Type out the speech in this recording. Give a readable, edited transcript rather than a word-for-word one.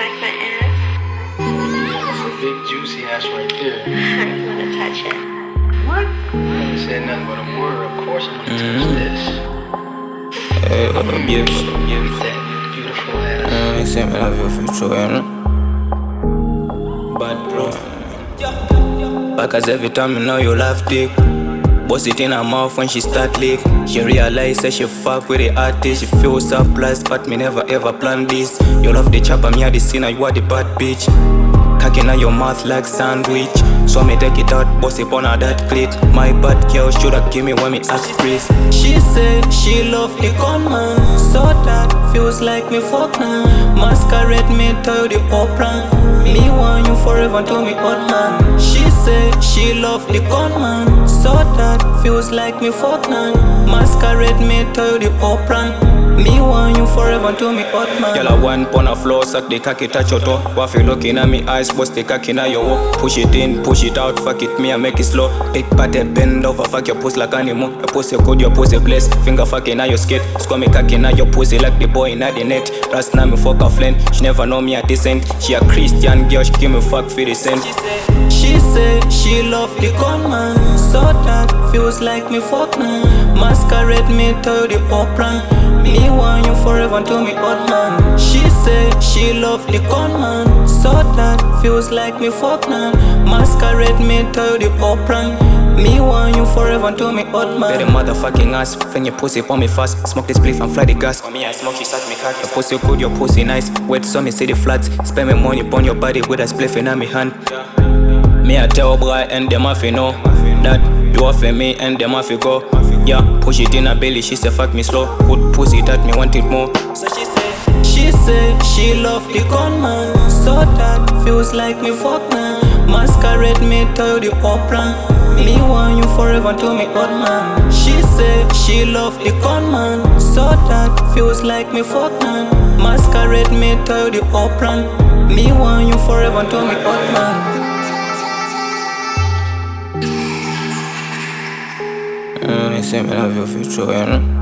smack my ass? That's a big juicy ass right there. You wanna touch it? What? I haven't said nothing but a word. Of course I'm gonna touch this. That beautiful ass. Esse é meu futuro, né? Bad bro. Because every time you know you laugh dick, bust it in her mouth when she start lick. She realize that she fuck with the artist. She feels surprised, but me never ever plan this. You love the chopper, me are the sinner, you are the bad bitch. Cocking on your mouth like sandwich. So me take it out, bust it on her that clit. My bad girl shoulda give me when me ask please. She said she love the gunman, so that feels like me fuck now. Masquerade me tell the opera. Me want you forever to me old man. She said she love the gunman, so that feels like me fuck now. Masquerade me tell the opera. Me want you forever to me old man. Girl, I want on the floor, suck the cocky, touch your toe. Waffy looking at me eyes, bust the cocky now your walk. Push it in, push it out, fuck it, me I make it slow. Big party, bend over, fuck your pussy like animal. Your pussy good, your pussy blessed. Finger fucking now your skate. Score me cocky now your pussy like the boy in the net. Last now me fuck her friend, she never know me a decent. She a Christian girl, she give me fuck for the cent. She said she love the gunman, so that feels like me fuck now. Masquerade me tell the opera. Me want you forever to me old man. She said she love the gunman, so that feels like me fuck now. Masquerade me tell the opera. Me want you forever to me old man. Better motherfucking ass, fling your pussy on me fast. Smoke this spliff and fly the gas. For me I smoke, she suck me cock. Your pussy good, your pussy nice. Wet so me see the flats. Spend me money on your body with a spliff in my hand. Me I tell boy and them have to know that you offer me and them have to go. Yeah, push it in her belly, she say fuck me slow. Good pussy that me want it more. So she said she love the gunman, so that feels like me fuck now. Masquerade me tell the opera. Me want you forever to me old man. She said she love the gunman, so that feels like me fuck now. Masquerade me tell the opera. Me want you forever to me old man. Esse é meu futuro, né?